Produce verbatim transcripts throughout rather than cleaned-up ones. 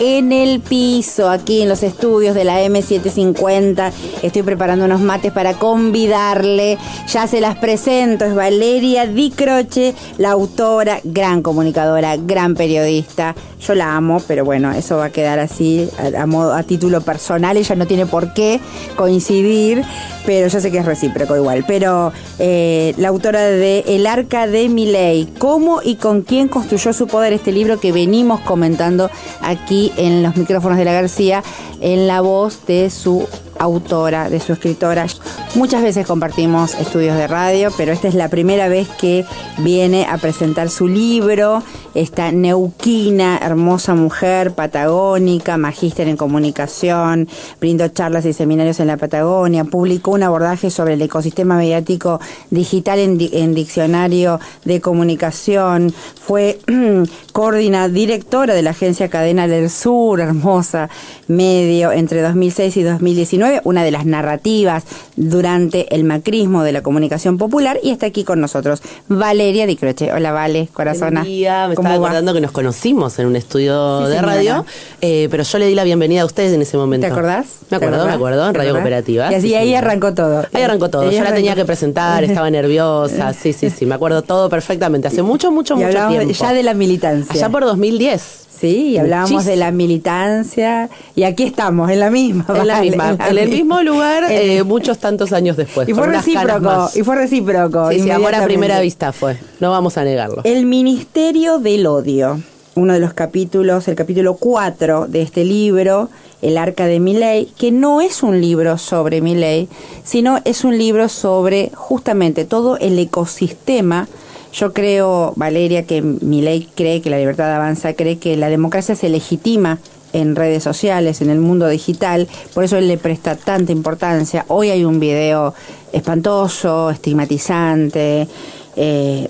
en el piso, aquí en los estudios de la eme setecientos cincuenta. Estoy preparando unos mates para convidarle. Ya se las presento, es Valeria Di Croce, la autora, gran comunicadora, gran periodista. Yo la amo, pero bueno, eso va a quedar así a, a, modo, a título personal. Ella no tiene por qué coincidir, pero yo sé que es recíproco igual. Pero eh, la autora de El Arca de Milei, cómo y con quién construyó su poder, este libro que venimos comentando aquí en los micrófonos de La García, en la voz de su autora, de su escritora. Muchas veces compartimos estudios de radio, pero esta es la primera vez que viene a presentar su libro. Esta neuquina, hermosa mujer patagónica, magíster en comunicación, brindó charlas y seminarios en la Patagonia, publicó un abordaje sobre el ecosistema mediático digital en, di- en Diccionario de Comunicación, fue coordinadora, directora de la agencia Cadena del Sur, hermosa medio, entre dos mil seis y dos mil diecinueve, una de las narrativas durante el macrismo de la comunicación popular, y está aquí con nosotros Valeria Di Croce. Hola, Vale, corazona. Buen día, me estaba acordando que nos conocimos en un estudio sí, de radio, eh, pero yo le di la bienvenida a ustedes en ese momento. ¿Te acordás? Me acuerdo, acordás? me acuerdo, en Radio Cooperativa. Y así sí, ahí sí, arrancó todo. Ahí arrancó todo, ahí yo arrancó. la tenía que presentar, estaba nerviosa, sí, sí, sí, me acuerdo todo perfectamente, hace mucho, mucho, y mucho tiempo. Ya de la militancia. Allá por dos mil diez. Sí, y hablábamos Muchísimo. de la militancia, y aquí estamos, en la misma. En la vale, misma, en, la en el misma. mismo lugar, eh, muchos tantos años después. Y fue recíproco, y fue recíproco. Sí, sí, amor a primera vista fue, no vamos a negarlo. El Ministerio del Odio, uno de los capítulos, el capítulo cuatro de este libro, El Arca de Milei, que no es un libro sobre Milei, sino es un libro sobre justamente todo el ecosistema. Yo creo, Valeria, que Milei cree que la libertad avanza, cree que la democracia se legitima en redes sociales, en el mundo digital, por eso él le presta tanta importancia. Hoy hay un video espantoso, estigmatizante, eh,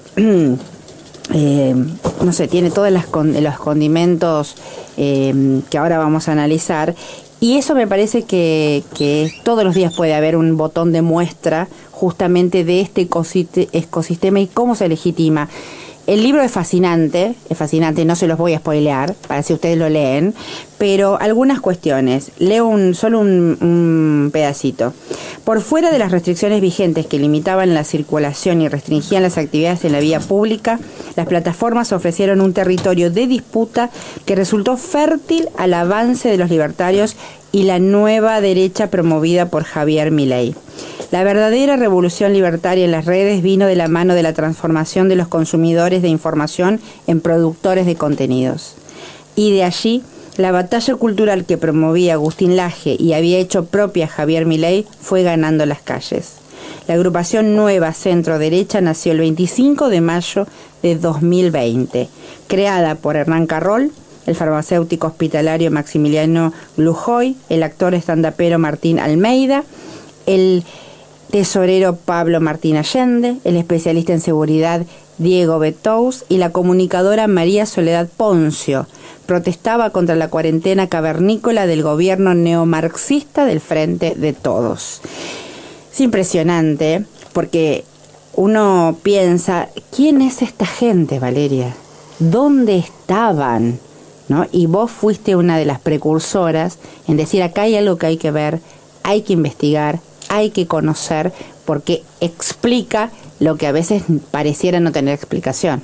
eh, no sé, tiene todos los condimentos eh, que ahora vamos a analizar, y eso me parece que, que todos los días puede haber un botón de muestra justamente de este ecosistema y cómo se legitima. El libro es fascinante, es fascinante, no se los voy a spoilear, para si ustedes lo leen, pero algunas cuestiones. Leo un, solo un, un pedacito. Por fuera de las restricciones vigentes que limitaban la circulación y restringían las actividades en la vía pública, las plataformas ofrecieron un territorio de disputa que resultó fértil al avance de los libertarios y la nueva derecha promovida por Javier Milei. La verdadera revolución libertaria en las redes vino de la mano de la transformación de los consumidores de información en productores de contenidos. Y de allí, la batalla cultural que promovía Agustín Laje y había hecho propia Javier Milei fue ganando las calles. La agrupación Nueva Centro Derecha nació el veinticinco de mayo de dos mil veinte, creada por Hernán Carroll, el farmacéutico hospitalario Maximiliano Lujoy, el actor estandapero Martín Almeida, el tesorero Pablo Martín Allende, el especialista en seguridad Diego Betous y la comunicadora María Soledad Poncio. Protestaba contra la cuarentena cavernícola del gobierno neomarxista del Frente de Todos. Es impresionante porque uno piensa, ¿quién es esta gente, Valeria? ¿Dónde estaban? ¿No? Y vos fuiste una de las precursoras en decir, acá hay algo que hay que ver, hay que investigar, hay que conocer, porque explica lo que a veces pareciera no tener explicación.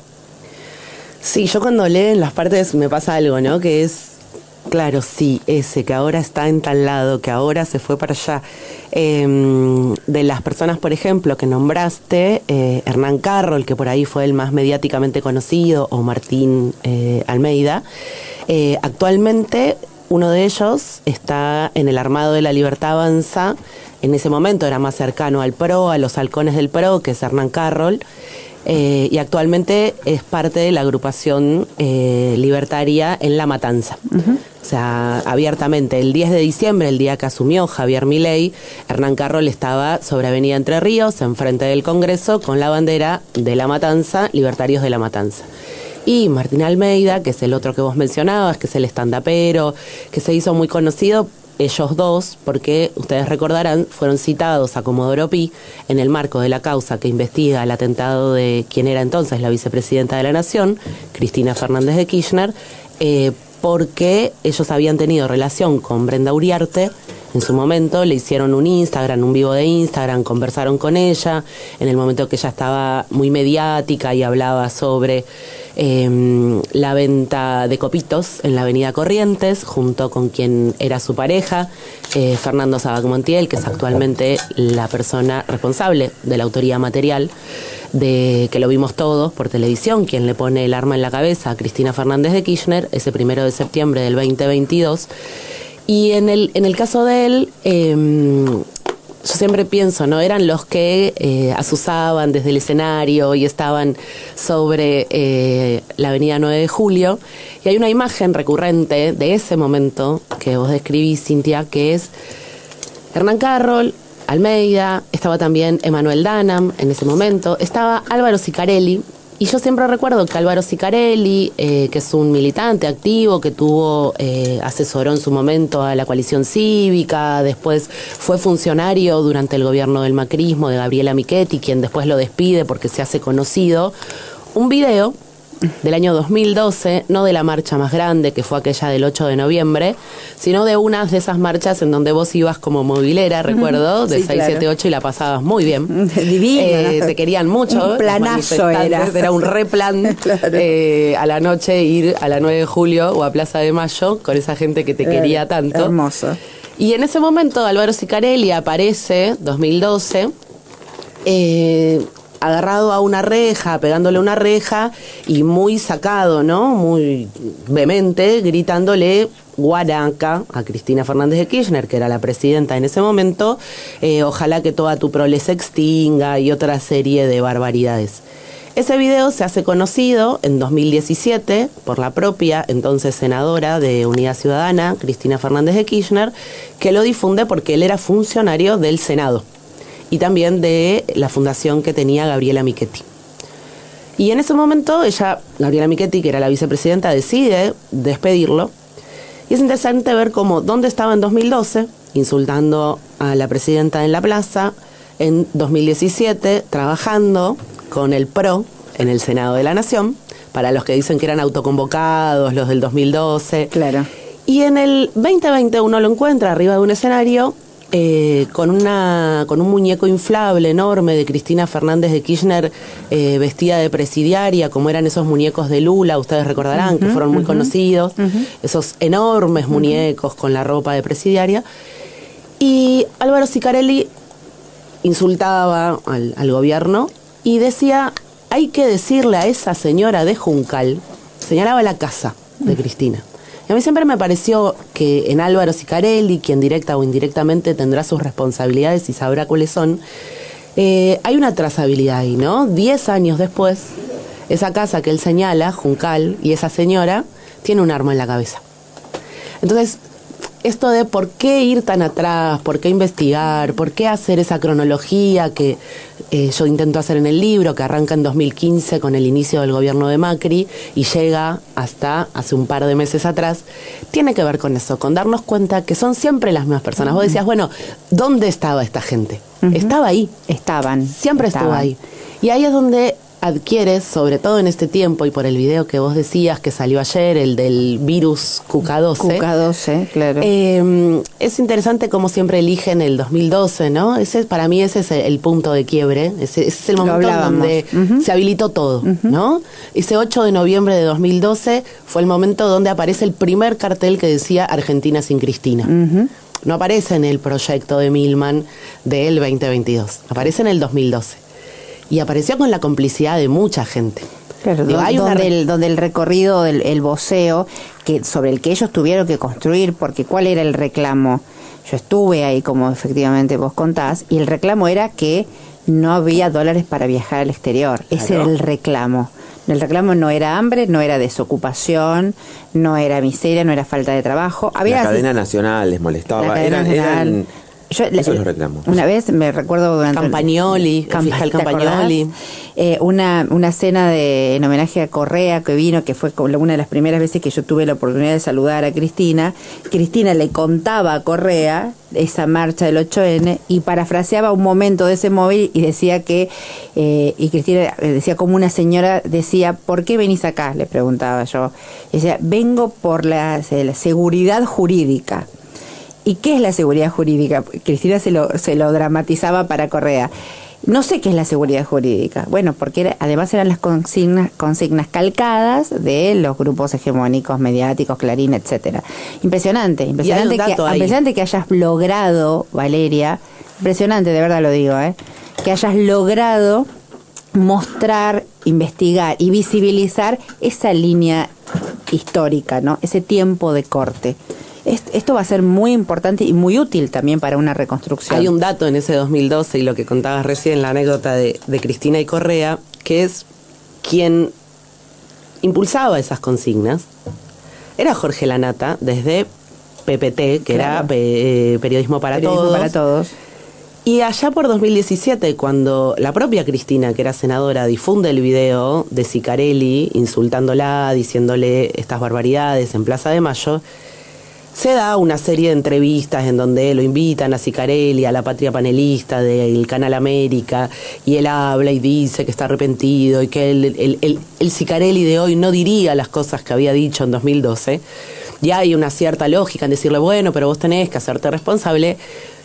Sí, yo cuando leen las partes me pasa algo, ¿no? Que es, claro, sí, ese, que ahora está en tal lado, que ahora se fue para allá. Eh, de las personas, por ejemplo, que nombraste, eh, Hernán Carroll, que por ahí fue el más mediáticamente conocido, o Martín eh, Almeida, eh, actualmente uno de ellos está en el armado de La Libertad Avanza. En ese momento era más cercano al PRO, a los halcones del PRO, que es Hernán Carroll, eh, y actualmente es parte de la agrupación eh, libertaria en La Matanza. Uh-huh. O sea, abiertamente, el diez de diciembre, el día que asumió Javier Milei, Hernán Carroll estaba sobre Avenida Entre Ríos, enfrente del Congreso, con la bandera de La Matanza, Libertarios de La Matanza. Y Martín Almeida, que es el otro que vos mencionabas, que es el estandapero, que se hizo muy conocido, ellos dos, porque ustedes recordarán, fueron citados a Comodoro Pi en el marco de la causa que investiga el atentado de quien era entonces la vicepresidenta de la Nación, Cristina Fernández de Kirchner, eh, porque ellos habían tenido relación con Brenda Uriarte. En su momento le hicieron un Instagram, un vivo de Instagram, conversaron con ella, en el momento que ella estaba muy mediática y hablaba sobre eh, la venta de copitos en la avenida Corrientes, junto con quien era su pareja, eh, Fernando Sabac Montiel, que es actualmente la persona responsable de la autoría material, de que lo vimos todos por televisión, quien le pone el arma en la cabeza a Cristina Fernández de Kirchner, ese primero de septiembre del veinte veintidós. Y en el, en el caso de él, eh, yo siempre pienso, ¿no? Eran los que eh, asusaban desde el escenario y estaban sobre eh, la avenida nueve de julio. Y hay una imagen recurrente de ese momento que vos describís, Cintia, que es Hernán Carroll, Almeida, estaba también Emanuel Danam en ese momento, estaba Álvaro Sicarelli. Y yo siempre recuerdo que Álvaro Sicarelli, eh, que es un militante activo, que tuvo, eh, asesoró en su momento a la coalición cívica, después fue funcionario durante el gobierno del macrismo de Gabriela Michetti, quien después lo despide porque se hace conocido, un video del año dos mil doce, no de la marcha más grande, que fue aquella del ocho de noviembre, sino de unas de esas marchas en donde vos ibas como movilera, recuerdo, de sí, seis siete ocho y la pasabas muy bien. Divino. Eh, te querían mucho. Un planazo era. Era un replan claro. eh, a la noche ir a la nueve de julio o a Plaza de Mayo con esa gente que te eh, quería tanto. Hermoso. Y en ese momento Álvaro Sicarelli aparece, dos mil doce, eh... agarrado a una reja, pegándole una reja y muy sacado, ¿no? Muy vehemente, gritándole guaraca a Cristina Fernández de Kirchner, que era la presidenta en ese momento, eh, ojalá que toda tu prole se extinga y otra serie de barbaridades. Ese video se hace conocido en dos mil diecisiete por la propia entonces senadora de Unidad Ciudadana, Cristina Fernández de Kirchner, que lo difunde porque él era funcionario del Senado y también de la fundación que tenía Gabriela Michetti. Y en ese momento ella, Gabriela Michetti, que era la vicepresidenta, decide despedirlo. Y es interesante ver cómo, dónde estaba en dos mil doce, insultando a la presidenta en la plaza, en dos mil diecisiete, trabajando con el P R O en el Senado de la Nación, para los que dicen que eran autoconvocados, los del dos mil doce. Claro. Y en el veinte veinte uno lo encuentra arriba de un escenario, Eh, con una con un muñeco inflable enorme de Cristina Fernández de Kirchner, eh, vestida de presidiaria, como eran esos muñecos de Lula, ustedes recordarán, uh-huh, que fueron muy uh-huh, conocidos, uh-huh. esos enormes muñecos uh-huh. con la ropa de presidiaria. Y Álvaro Sicarelli insultaba al, al gobierno y decía, hay que decirle a esa señora de Juncal, señalaba la casa de Cristina. Y a mí siempre me pareció que en Álvaro Sicarelli, quien directa o indirectamente tendrá sus responsabilidades y sabrá cuáles son, eh, hay una trazabilidad ahí, ¿no? Diez años después, esa casa que él señala, Juncal, y esa señora, tiene un arma en la cabeza. Entonces, esto de por qué ir tan atrás, por qué investigar, por qué hacer esa cronología que eh, yo intento hacer en el libro, que arranca en dos mil quince con el inicio del gobierno de Macri y llega hasta hace un par de meses atrás, tiene que ver con eso, con darnos cuenta que son siempre las mismas personas. Uh-huh. Vos decías, bueno, ¿dónde estaba esta gente? Uh-huh. Estaba ahí. Estaban. Siempre estaban. estuvo ahí. Y ahí es donde adquieres, sobre todo en este tiempo y por el video que vos decías que salió ayer, el del virus Q K doce. Q K doce, claro. Eh, es interesante cómo siempre eligen el dos mil doce, ¿no? Ese, para mí ese es el punto de quiebre, ese, ese es el momento donde uh-huh. se habilitó todo, uh-huh. ¿no? Ese ocho de noviembre de dos mil doce fue el momento donde aparece el primer cartel que decía Argentina sin Cristina. Uh-huh. No aparece en el proyecto de Milman del veinte veintidós, aparece en el dos mil doce. Y apareció con la complicidad de mucha gente. Claro, Digo, hay donde, una... el, donde el recorrido, el, el voceo, que sobre el que ellos tuvieron que construir, porque ¿cuál era el reclamo? Yo estuve ahí, como efectivamente vos contás, y el reclamo era que no había dólares para viajar al exterior. Claro. Ese era el reclamo. El reclamo no era hambre, no era desocupación, no era miseria, no era falta de trabajo. Había la cadena nacional les molestaba. La cadena eran, nacional. eran Yo, Eso la, lo reclamo. Una vez me recuerdo durante Campagnoli, el Campa- fiscal ¿te acordás? Campagnoli. Eh, una, una cena de, en homenaje a Correa que vino, que fue como una de las primeras veces que yo tuve la oportunidad de saludar a Cristina. Cristina le contaba a Correa esa marcha del ocho ene y parafraseaba un momento de ese móvil y decía que, eh, y Cristina decía como una señora decía, ¿por qué venís acá? Le preguntaba yo. Y decía, vengo por la, la seguridad jurídica. ¿Y qué es la seguridad jurídica? Cristina se lo, se lo dramatizaba para Correa. No sé qué es la seguridad jurídica. Bueno, porque era, además eran las consignas, consignas calcadas de los grupos hegemónicos, mediáticos, Clarín, etcétera. Impresionante, impresionante que, impresionante que hayas logrado, Valeria, impresionante, de verdad lo digo, ¿eh? que hayas logrado mostrar, investigar y visibilizar esa línea histórica, ¿no? Ese tiempo de corte. Esto va a ser muy importante y muy útil también para una reconstrucción. Hay un dato en ese dos mil doce y lo que contabas recién, la anécdota de, de Cristina y Correa, que es quien impulsaba esas consignas. Era Jorge Lanata, desde P P T, que claro. era eh, Periodismo para Periodismo Todos. para Todos. Y allá por dos mil diecisiete, cuando la propia Cristina, que era senadora, difunde el video de Sicarelli insultándola, diciéndole estas barbaridades en Plaza de Mayo, se da una serie de entrevistas en donde lo invitan a Sicarelli, a la patria panelista del Canal América, y él habla y dice que está arrepentido y que el, el, el, el Sicarelli de hoy no diría las cosas que había dicho en dos mil doce. Y hay una cierta lógica en decirle, bueno, pero vos tenés que hacerte responsable.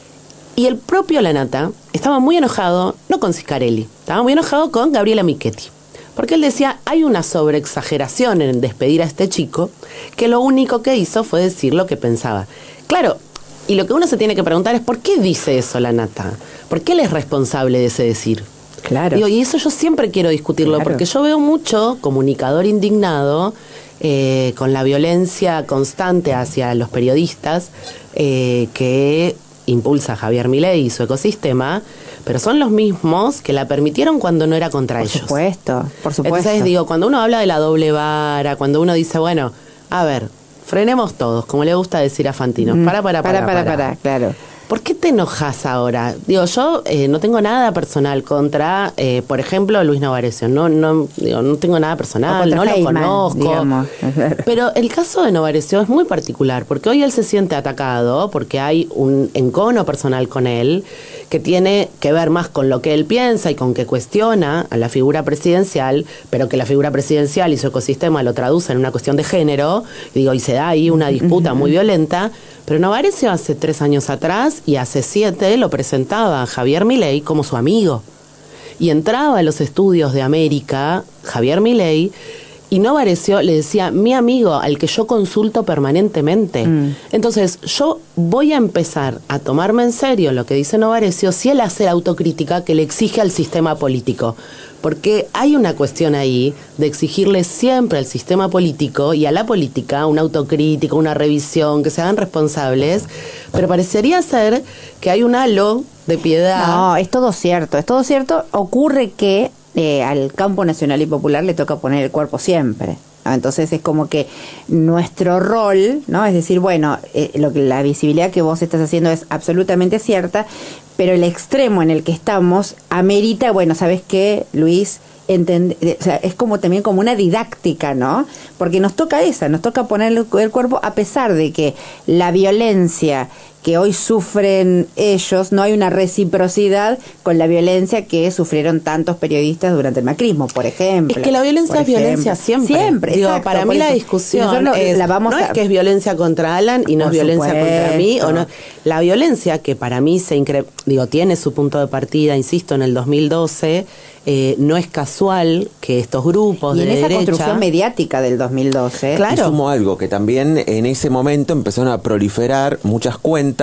Y el propio Lanata estaba muy enojado, no con Sicarelli, estaba muy enojado con Gabriela Michetti. Porque él decía, hay una sobreexageración en despedir a este chico, que lo único que hizo fue decir lo que pensaba. Claro, y lo que uno se tiene que preguntar es, ¿por qué dice eso Lanata? ¿Por qué él es responsable de ese decir? Claro. Digo, y eso yo siempre quiero discutirlo, claro. Porque yo veo mucho comunicador indignado eh, con la violencia constante hacia los periodistas eh, que impulsa Javier Milei y su ecosistema, pero son los mismos que la permitieron cuando no era contra por ellos. Por supuesto, por supuesto. Entonces digo, cuando uno habla de la doble vara, cuando uno dice, bueno, a ver, frenemos todos, como le gusta decir a Fantino, mm, para, para, para, para, para, para, claro. ¿Por qué te enojas ahora? Digo, yo eh, no tengo nada personal contra, eh, por ejemplo, Luis Novarecio. No, no, digo, no tengo nada personal, no Feynman, lo conozco. Digamos. Pero el caso de Novarecio es muy particular, porque hoy él se siente atacado, porque hay un encono personal con él, que tiene que ver más con lo que él piensa y con que cuestiona a la figura presidencial, pero que la figura presidencial y su ecosistema lo traducen en una cuestión de género, y digo, y se da ahí una disputa muy violenta. Pero Novarecio hace tres años atrás y hace siete lo presentaba a Javier Milei como su amigo. Y entraba a los estudios de América, Javier Milei, y Novarecio le decía, mi amigo, al que yo consulto permanentemente. Mm. Entonces, yo voy a empezar a tomarme en serio lo que dice Novarecio si él hace la autocrítica que le exige al sistema político. Porque hay una cuestión ahí de exigirle siempre al sistema político y a la política una autocrítica, una revisión, que se hagan responsables, pero parecería ser que hay un halo de piedad. No, es todo cierto, es todo cierto. Ocurre que eh, al campo nacional y popular le toca poner el cuerpo siempre. Entonces es como que nuestro rol, ¿no? Es decir, bueno, eh, lo que la visibilidad que vos estás haciendo es absolutamente cierta, pero el extremo en el que estamos amerita, bueno, ¿sabes qué, Luis? Entend- o sea, es como también como una didáctica, ¿no? Porque nos toca esa, nos toca poner el, el cuerpo a pesar de que la violencia que hoy sufren ellos, no hay una reciprocidad con la violencia que sufrieron tantos periodistas durante el macrismo, por ejemplo. Es que la violencia es violencia siempre. Siempre, Digo, exacto, para mí la discusión es, la vamos no a... es que es violencia contra Alan y no es violencia supuesto. contra mí. O no. La violencia que para mí se incre... digo, tiene su punto de partida, insisto, en el dos mil doce, eh, no es casual que estos grupos y de en esa derecha... construcción mediática del dos mil doce. Claro. Y sumo algo, que también en ese momento empezaron a proliferar muchas cuentas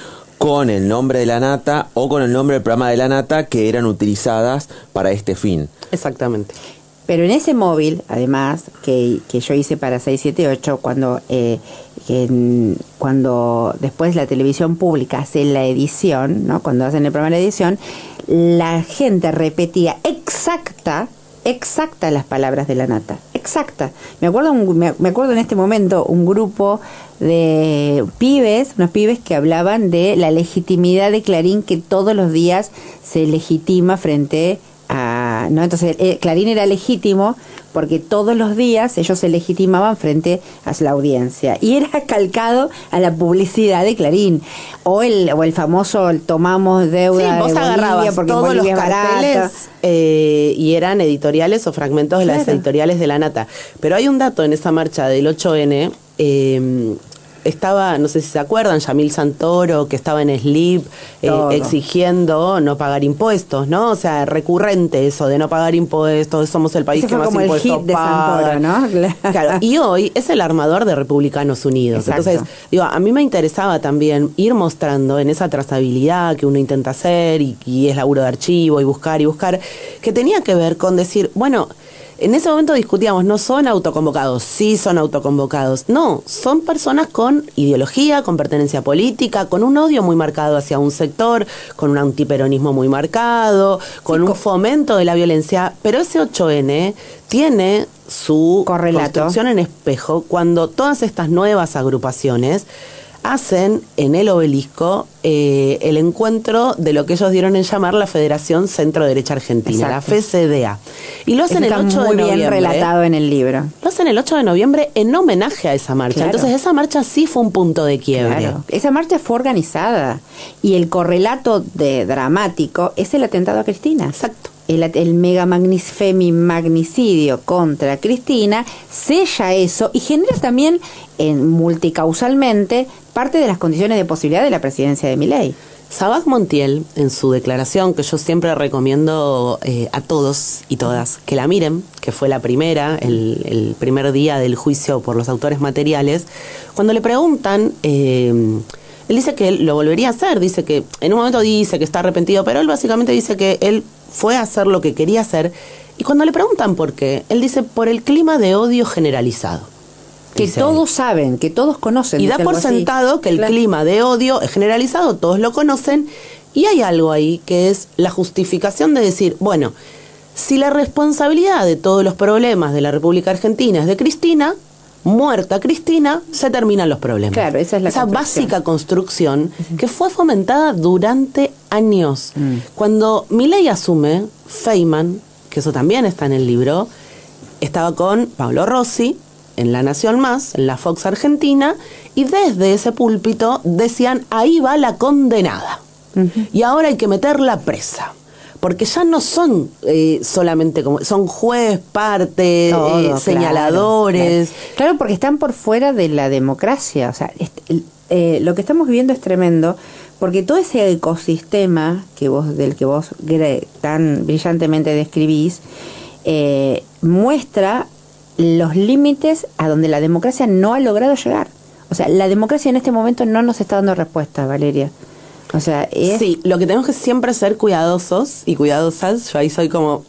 con el nombre de la Nata o con el nombre del programa de la Nata que eran utilizadas para este fin. Exactamente. Pero en ese móvil, además, que, que yo hice para seis siete ocho, cuando, eh, que, cuando después la televisión pública hace la edición, ¿no? Cuando hacen el programa de edición, la gente repetía exacta, exacta las palabras de la Nata. exacta. Me acuerdo, un, me, me acuerdo en este momento un grupo de pibes, unos pibes que hablaban de la legitimidad de Clarín, que todos los días se legitima frente a, ¿no? Entonces eh, Clarín era legítimo porque todos los días ellos se legitimaban frente a la audiencia y era calcado a la publicidad de Clarín o el o el famoso el tomamos deuda sí, vos de agarrabas porque todos los carteles eh, y eran editoriales o fragmentos de claro. las editoriales de La Nata, pero hay un dato en esa marcha del ocho ene. eh, Estaba, no sé si se acuerdan, Yamil Santoro, que estaba en Slip eh, exigiendo no pagar impuestos, ¿no? O sea, recurrente eso de no pagar impuestos, somos el país Ese que fue más como impuestos el hit de paga. Santoro, ¿no? Claro. Claro, y hoy es el armador de Republicanos Unidos. Exacto. Entonces, digo, a mí me interesaba también ir mostrando en esa trazabilidad que uno intenta hacer y, y es laburo de archivo y buscar y buscar, que tenía que ver con decir, bueno, en ese momento discutíamos, no son autoconvocados, sí son autoconvocados. No, son personas con ideología, con pertenencia política, con un odio muy marcado hacia un sector, con un antiperonismo muy marcado, con sí, un fomento de la violencia. Pero ese ocho ene tiene su correlato, construcción en espejo cuando todas estas nuevas agrupaciones hacen en el Obelisco eh, el encuentro de lo que ellos dieron en llamar la Federación Centro Derecha Argentina, exacto, la F C D A. Y lo hacen el ocho de noviembre. Muy bien relatado en el libro. Lo hacen el ocho de noviembre en homenaje a esa marcha. Claro. Entonces esa marcha sí fue un punto de quiebre. Claro. Esa marcha fue organizada y el correlato de dramático es el atentado a Cristina. Exacto. El, el mega magnic, femi-magnicidio contra Cristina sella eso y genera también en, multicausalmente parte de las condiciones de posibilidad de la presidencia de Milei. Sabaj Montiel, en su declaración, que yo siempre recomiendo eh, a todos y todas que la miren, que fue la primera, el, el primer día del juicio por los autores materiales, cuando le preguntan... Eh, él dice que él lo volvería a hacer, dice que en un momento dice que está arrepentido, pero él básicamente dice que él fue a hacer lo que quería hacer. Y cuando le preguntan por qué, él dice por el clima de odio generalizado. Que todos saben, que todos conocen. Y da por sentado que el claro. clima de odio es generalizado, todos lo conocen. Y hay algo ahí que es la justificación de decir, bueno, si la responsabilidad de todos los problemas de la República Argentina es de Cristina... muerta Cristina, se terminan los problemas. Claro, esa es la esa construcción. básica construcción uh-huh. que fue fomentada durante años. Mm. Cuando Milei asume, Feynman, que eso también está en el libro, estaba con Pablo Rossi en La Nación Más, en la Fox Argentina, y desde ese púlpito decían, ahí va la condenada. Uh-huh. Y ahora hay que meterla presa. Porque ya no son eh, solamente como son juez, parte, Todo, eh, claro, señaladores. Claro. claro, porque están por fuera de la democracia. O sea, este, eh, lo que estamos viviendo es tremendo, porque todo ese ecosistema que vos del que vos tan brillantemente describís eh, muestra los límites a donde la democracia no ha logrado llegar. O sea, la democracia en este momento no nos está dando respuesta, Valeria. O sea, es... Sí, lo que tenemos que siempre ser cuidadosos y cuidadosas, yo ahí soy como,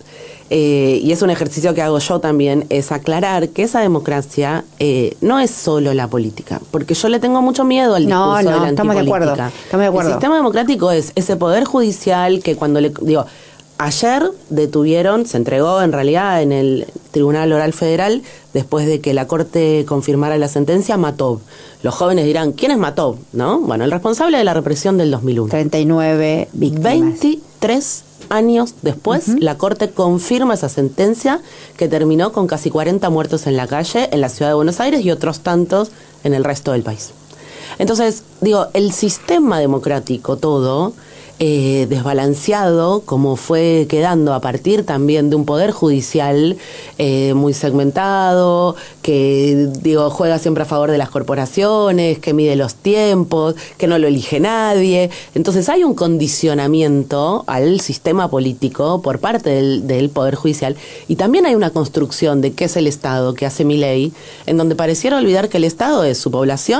eh, y es un ejercicio que hago yo también, es aclarar que esa democracia eh, no es solo la política, porque yo le tengo mucho miedo al discurso no, no, de la estamos de acuerdo, estamos de acuerdo. El sistema democrático es ese poder judicial que cuando le digo, ayer detuvieron, se entregó en realidad en el Tribunal Oral Federal, después de que la Corte confirmara la sentencia, Matov. Los jóvenes dirán, ¿quién es Matov? ¿No? Bueno, el responsable de la represión del dos mil uno. treinta y nueve víctimas. veintitrés años después, uh-huh. la Corte confirma esa sentencia que terminó con casi cuarenta muertos en la calle, en la ciudad de Buenos Aires y otros tantos en el resto del país. Entonces, digo, el sistema democrático todo... Eh, desbalanceado, como fue quedando a partir también de un poder judicial eh, muy segmentado, que digo juega siempre a favor de las corporaciones, que mide los tiempos, que no lo elige nadie. Entonces hay un condicionamiento al sistema político por parte del, del poder judicial y también hay una construcción de qué es el Estado, que hace Milei, en donde pareciera olvidar que el Estado es su población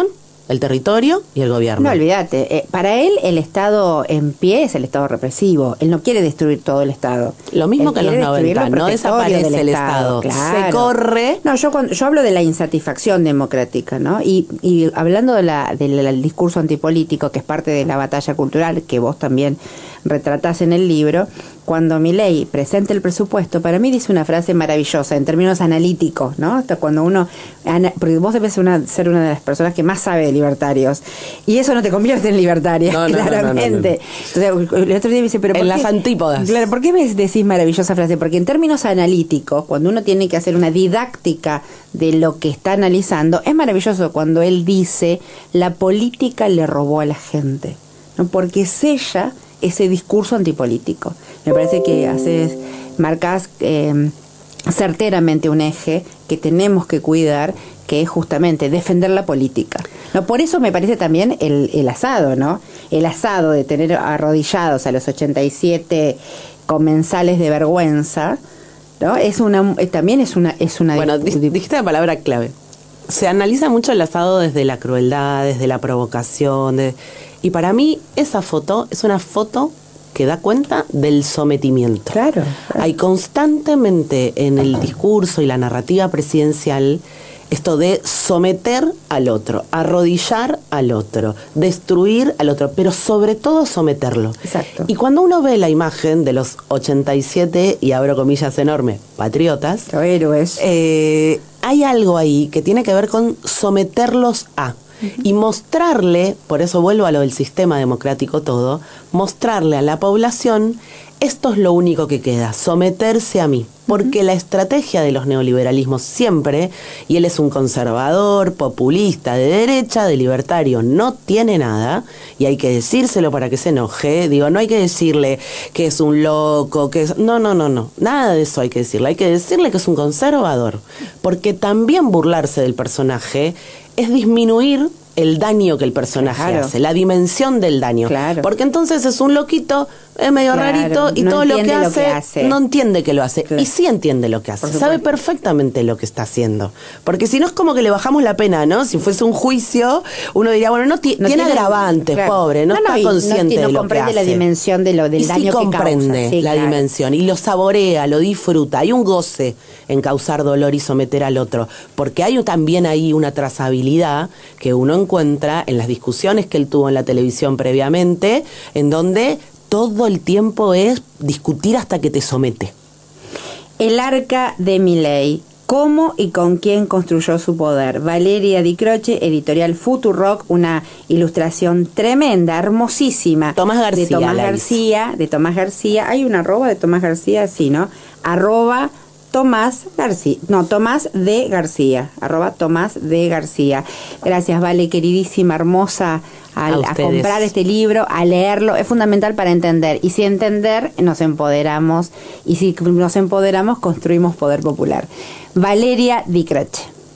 el territorio y el gobierno. No, olvídate. Eh, para él, el Estado en pie es el Estado represivo. Él no quiere destruir todo el Estado. Lo mismo Él que en los quiere destruir noventa, los no protectorios desaparece del el Estado. Claro. Se corre. No, yo cuando, yo hablo de la insatisfacción democrática, ¿no? Y, y hablando de la, del del discurso antipolítico, que es parte de la batalla cultural, que vos también retratás en el libro, cuando Milei presenta el presupuesto, para mí dice una frase maravillosa en términos analíticos, ¿no? Hasta cuando uno, ana, porque vos debes una, ser una de las personas que más sabe de libertarios, y eso no te convierte en libertaria, no, no, claramente. No, no, no, no. Entonces, el otro día me dice, pero ¿por en qué? las antípodas. Claro, ¿por qué me decís maravillosa frase? Porque en términos analíticos, cuando uno tiene que hacer una didáctica de lo que está analizando, es maravilloso cuando él dice, la política le robó a la gente, ¿no? Porque sella ese discurso antipolítico. Me parece que haces, marcas eh, certeramente un eje que tenemos que cuidar, que es justamente defender la política. No, por eso me parece también el, el asado, ¿no? El asado de tener arrodillados a los ochenta y siete comensales de vergüenza, ¿no? Es una, también es una, es una. Bueno, dijiste la palabra clave. Se analiza mucho el asado desde la crueldad, desde la provocación, de, y para mí esa foto es una foto que da cuenta del sometimiento. Claro, claro. Hay constantemente en el discurso y la narrativa presidencial esto de someter al otro, arrodillar al otro, destruir al otro, pero sobre todo someterlo. Exacto. Y cuando uno ve la imagen de los ochenta y siete, y abro comillas enormes, patriotas, los héroes, eh, hay algo ahí que tiene que ver con someterlos a. Uh-huh. Y mostrarle, por eso vuelvo a lo del sistema democrático todo, mostrarle a la población, esto es lo único que queda, someterse a mí. Porque uh-huh. la estrategia de los neoliberalismos siempre, y él es un conservador, populista, de derecha, de libertario, no tiene nada, y hay que decírselo para que se enoje, digo, no hay que decirle que es un loco, que es... No, no, no, no, nada de eso hay que decirle, hay que decirle que es un conservador, porque también burlarse del personaje es disminuir el daño que el personaje claro. hace, la dimensión del daño. Claro. Porque entonces es un loquito, es medio claro. rarito, y no todo lo que, hace, lo que hace, no entiende que lo hace. Claro. Y sí entiende lo que hace, sabe perfectamente lo que está haciendo. Porque si no es como que le bajamos la pena, ¿no? Si fuese un juicio, uno diría, bueno, no, ti- no tiene, tiene agravantes, claro. pobre, no, no está no, consciente no, no de lo que hace. No comprende la dimensión de lo, del y daño sí que comprende causa. Sí, la claro. dimensión, y lo saborea, lo disfruta. Hay un goce en causar dolor y someter al otro. Porque hay también ahí una trazabilidad que uno encuentra en las discusiones que él tuvo en la televisión previamente, en donde todo el tiempo es discutir hasta que te somete. El arca de Milei. ¿Cómo y con quién construyó su poder? Valeria Di Croce, editorial Futurock, una ilustración tremenda, hermosísima. Tomás García. De Tomás García, de Tomás García. Hay una arroba de Tomás García, sí, ¿no? Arroba Tomás García, no, Tomás de García, arroba Tomás de García. Gracias, Vale, queridísima, hermosa, a, a, a comprar este libro, a leerlo, es fundamental para entender. Y si entender, nos empoderamos, y si nos empoderamos, construimos poder popular. Valeria Di Croce.